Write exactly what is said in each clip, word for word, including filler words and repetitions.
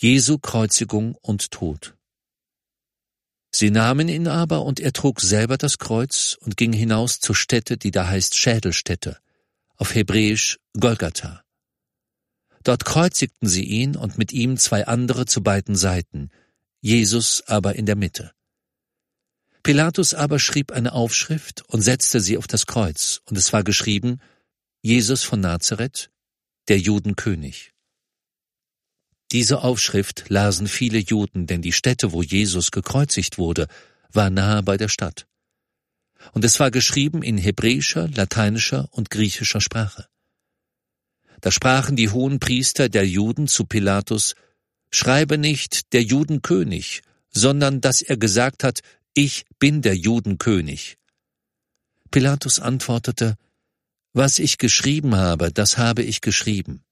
Jesu Kreuzigung und Tod. Sie nahmen ihn aber, und er trug selber das Kreuz und ging hinaus zur Stätte, die da heißt Schädelstätte, auf Hebräisch Golgatha. Dort kreuzigten sie ihn und mit ihm zwei andere zu beiden Seiten, Jesus aber in der Mitte. Pilatus aber schrieb eine Aufschrift und setzte sie auf das Kreuz, und es war geschrieben: Jesus von Nazareth, der Judenkönig. Diese Aufschrift lasen viele Juden, denn die Stätte, wo Jesus gekreuzigt wurde, war nahe bei der Stadt. Und es war geschrieben in hebräischer, lateinischer und griechischer Sprache. Da sprachen die Hohenpriester der Juden zu Pilatus: Schreibe nicht der Judenkönig, sondern dass er gesagt hat: Ich bin der Judenkönig. Pilatus antwortete: Was ich geschrieben habe, das habe ich geschrieben.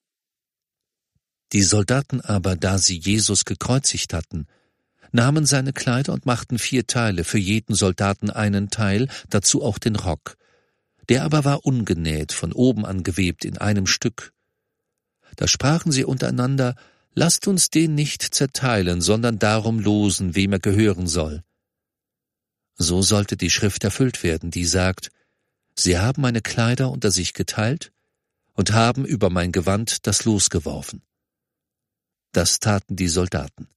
Die Soldaten aber, da sie Jesus gekreuzigt hatten, nahmen seine Kleider und machten vier Teile, für jeden Soldaten einen Teil, dazu auch den Rock. Der aber war ungenäht, von oben an gewebt in einem Stück. Da sprachen sie untereinander: Lasst uns den nicht zerteilen, sondern darum losen, wem er gehören soll. So sollte die Schrift erfüllt werden, die sagt: Sie haben meine Kleider unter sich geteilt und haben über mein Gewand das Los geworfen. Das taten die Soldaten.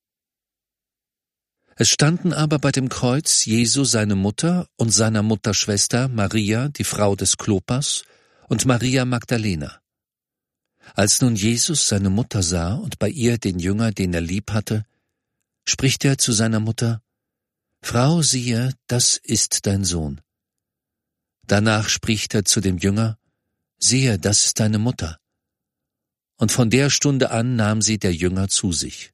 Es standen aber bei dem Kreuz Jesu seine Mutter und seiner Mutter Schwester Maria, die Frau des Klopas, und Maria Magdalena. Als nun Jesus seine Mutter sah und bei ihr den Jünger, den er lieb hatte, spricht er zu seiner Mutter: Frau, siehe, das ist dein Sohn. Danach spricht er zu dem Jünger: Siehe, das ist deine Mutter. Und von der Stunde an nahm sie der Jünger zu sich.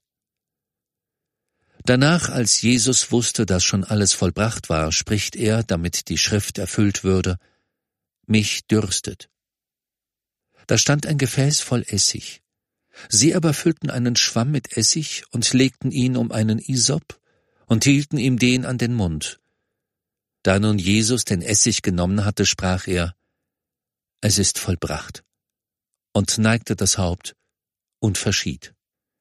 Danach, als Jesus wusste, dass schon alles vollbracht war, spricht er, damit die Schrift erfüllt würde: Mich dürstet. Da stand ein Gefäß voll Essig. Sie aber füllten einen Schwamm mit Essig und legten ihn um einen Isop und hielten ihm den an den Mund. Da nun Jesus den Essig genommen hatte, sprach er: Es ist vollbracht, und neigte das Haupt und verschied.